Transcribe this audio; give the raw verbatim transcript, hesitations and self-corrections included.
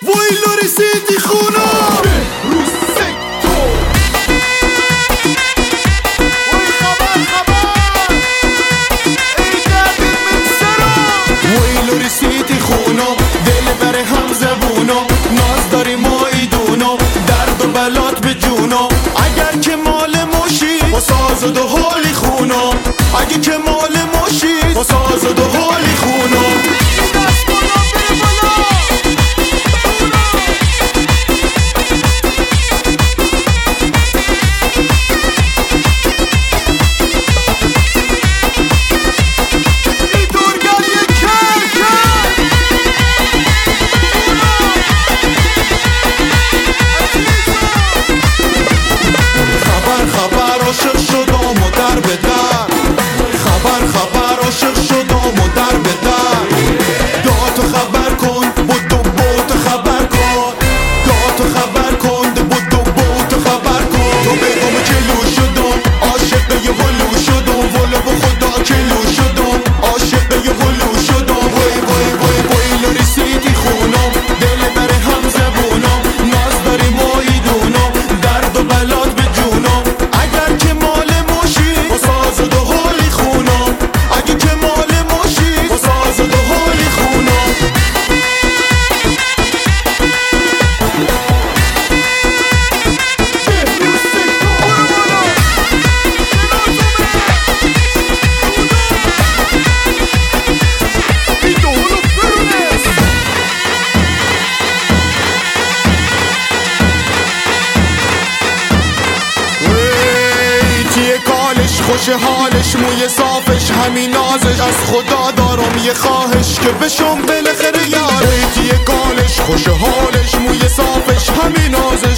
ویلو رسیدی خونه روز سکتو وی خبر خبر ای قدر من سرا ویلو رسیدی خونه دل بره هم زبونو ناز داری ما ایدونو درد و بلات به جونو اگر که مال ماشی با ساز و دو حالی خونو اگه که مال ماشی با ساز و دو حالی خونو خوش حالش موی صافش همین نازش از خدا دارم یه خواهش که بشم بالاخره یارش یه کالش خوش حالش موی صافش همین نازش